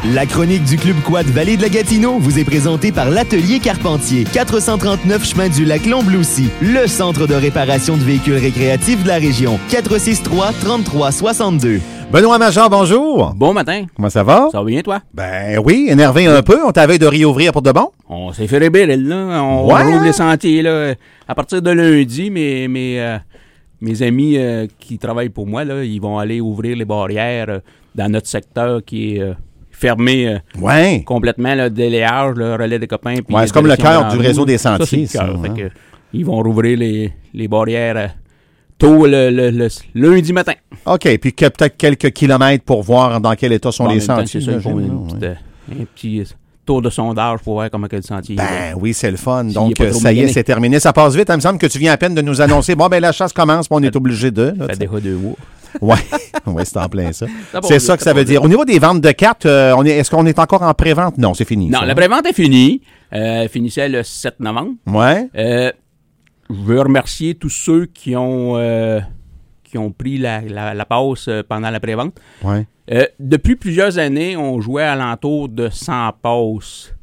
La chronique du Club Quad Vallée de la Gatineau vous est présentée par l'Atelier Carpentier, 439 chemin du lac Lombloussy, le centre de réparation de véhicules récréatifs de la région, 463-3362. Benoît Major, bonjour. Bon matin. Comment ça va? Ça va bien, toi? Ben oui, énervé un peu. On t'avait de réouvrir pour de bon? On s'est fait rébérer, là. On rouvre les sentiers, là. À partir de lundi, mes amis qui travaillent pour moi, là, ils vont aller ouvrir les barrières dans notre secteur qui est fermé complètement, là, délayage, le relais des copains. Ouais, c'est comme le cœur du réseau des sentiers. Ça, c'est le cœur. Fait que, ils vont rouvrir les barrières tôt le lundi matin. OK, puis peut-être quelques kilomètres pour voir dans quel état sont les sentiers. C'est ça, un petit tour de sondage pour voir comment quel sentier est. Oui, c'est le fun. Donc, ça y est, c'est terminé. Ça passe vite. Il me semble que tu viens à peine de nous annoncer, bon, ben la chasse commence, puis on est obligé de. Ça fait déjà 2 mois. Oui, c'est en plein ça. C'est ça que ça veut dire. Au niveau des ventes de cartes, est-ce qu'on est encore en pré-vente? Non, c'est fini. Non, la pré-vente est finie. Finissait le 7 novembre. Ouais. Je veux remercier tous ceux qui ont pris la passe pendant la pré-vente. Ouais. Depuis plusieurs années, on jouait à l'entour de 100 passes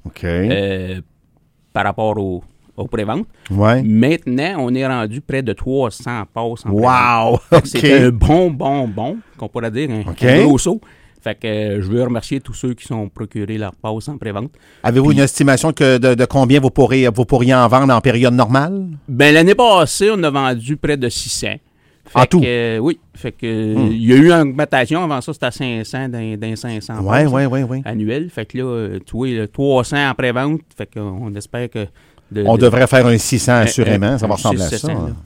par rapport aux pré-ventes. Ouais. Maintenant, on est rendu près de 300 passes en pré-vente. Wow! C'est un bon, qu'on pourrait dire, un gros saut. Fait que je veux remercier tous ceux qui sont procurés leur passe en pré-vente. Avez-vous une estimation de combien vous pourriez en vendre en période normale? Ben l'année passée, on a vendu près de 600. En tout? Oui. Fait que il y a eu une augmentation. Avant ça, c'était à 500 dans 500 Oui. annuels. Fait que là, tu vois, 300 en pré-vente. Fait qu'on espère que... on devrait faire un 600 assurément. Ça va ressembler à ça.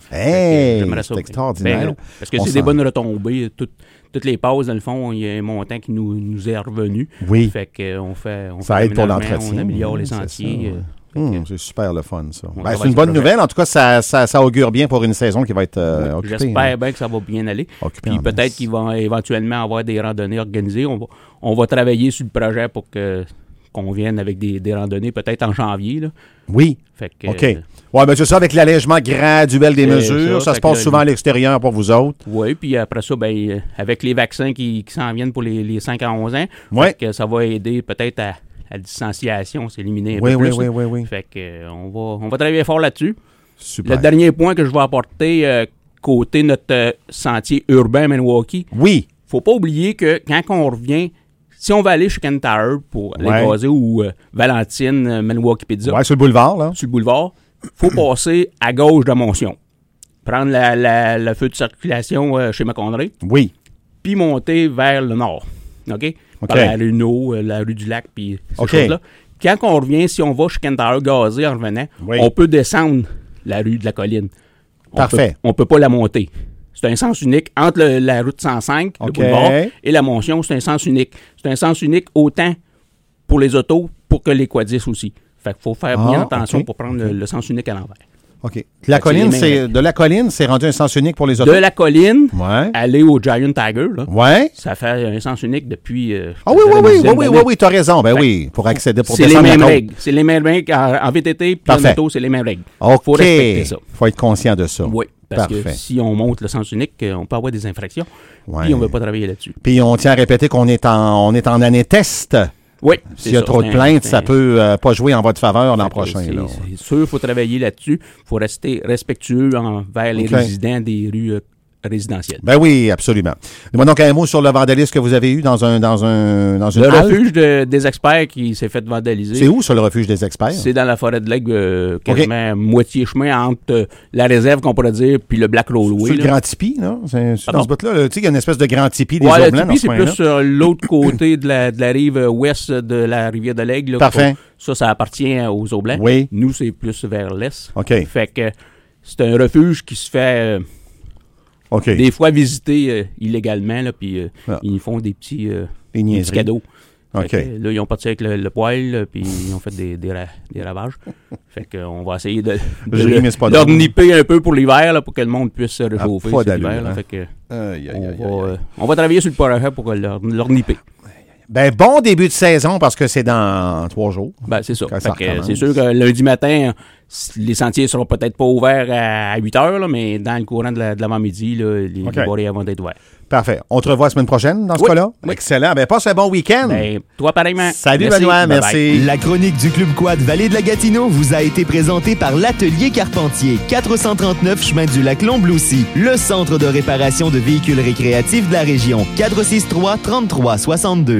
Hey, c'est extraordinaire. Parce que c'est des bonnes retombées. Toutes les passes, dans le fond, il y a un montant qui nous est revenu. Oui. Fait qu'on fait ça aide pour l'entretien. On améliore les sentiers. C'est super le fun, ça. C'est une bonne nouvelle. En tout cas, ça augure bien pour une saison qui va être occupée. J'espère bien que ça va bien aller. Puis peut-être qu'ils vont éventuellement avoir des randonnées organisées. On va travailler sur le projet pour qu'on vienne avec des randonnées peut-être en janvier. Là. Oui. Fait que, OK. Oui, bien c'est ça, avec l'allègement graduel des mesures. Ça se passe souvent à l'extérieur pour vous autres. Oui, puis après ça, ben, avec les vaccins qui s'en viennent pour les 5 à 11 ans, que ça va aider peut-être à la distanciation, s'éliminer un peu plus. Oui. Fait que on va travailler fort là-dessus. Super. Le dernier point que je vais apporter côté notre sentier urbain Maniwaki. Oui. Faut pas oublier que quand on revient, si on va aller chez Ken Tower pour aller gazer ou Valentine, Maniwaki Pizza. Oui, sur le boulevard, là. Sur le boulevard, faut passer à gauche de Montion. Prendre le feu de circulation chez Macondré. Oui. Puis monter vers le nord. OK? Par la rue No, la rue du Lac, puis ces choses-là. Quand on revient, si on va chez Ken Tower gazer en revenant, on peut descendre la rue de la colline. Parfait. On peut pas la monter. C'est un sens unique entre la route 105, le boulevard, et la Montion, c'est un sens unique. C'est un sens unique autant pour les autos pour que les quadis aussi. Fait qu'il faut faire bien attention pour prendre le sens unique à l'envers. OK. De la colline, c'est rendu un sens unique pour les autos? De la colline, aller au Giant Tiger, là, ça fait un sens unique depuis... oui, tu as raison. Ben oui, pour accéder, pour descendre la côte. C'est les mêmes règles. En VTT, puis en auto, c'est les mêmes règles. OK. Il faut respecter ça. Il faut être conscient de ça. Oui, parce que si on monte le sens unique, on peut avoir des infractions, puis on ne veut pas travailler là-dessus. Puis on tient à répéter qu'on est en année test. Oui. S'il y a trop de plaintes, ça peut pas jouer en votre faveur l'an prochain. C'est sûr, il faut travailler là-dessus. Il faut rester respectueux envers les résidents des rues résidentielles. Ben oui, absolument. Dis-moi donc un mot sur le vandalisme que vous avez eu dans une refuge des experts qui s'est fait vandaliser. C'est où, sur le refuge des experts? C'est dans la forêt de l'Aigle, quasiment moitié chemin entre la réserve, qu'on pourrait dire, puis le Black Railway. C'est le Grand Tipi, là? C'est dans ce bout-là. Tu sais, il y a une espèce de Grand Tipi des Aublans. Le Tipi, c'est plus sur l'autre côté de la rive ouest de la rivière de l'Aigle. Parfait. Ça appartient aux Aublans. Oui. Nous, c'est plus vers l'est. OK. Fait que c'est un refuge qui se fait... des fois visiter illégalement, là, puis ils font des petits cadeaux. Okay. Là, ils ont parti avec le poêle, puis ils ont fait des ravages. Fait qu'on va essayer de leur nipper un peu pour l'hiver, là, pour que le monde puisse se réchauffer cet hiver. Fait que on va travailler sur le projet pour leur nipper. Ben, bon début de saison parce que c'est dans 3 jours. Ben, c'est ça. C'est sûr que lundi matin, les sentiers seront peut-être pas ouverts à 8 heures, là, mais dans le courant de l'avant-midi, les barrières vont être ouvertes. Parfait. On te revoit la semaine prochaine dans ce cas-là? Oui. Excellent. Ben, passe un bon week-end. Ben, toi, pareillement. Salut, Benoît. Merci. La chronique du Club Quad Vallée de la Gatineau vous a été présentée par l'Atelier Carpentier, 439 chemin du lac Lombloussy, le centre de réparation de véhicules récréatifs de la région, 463-3362.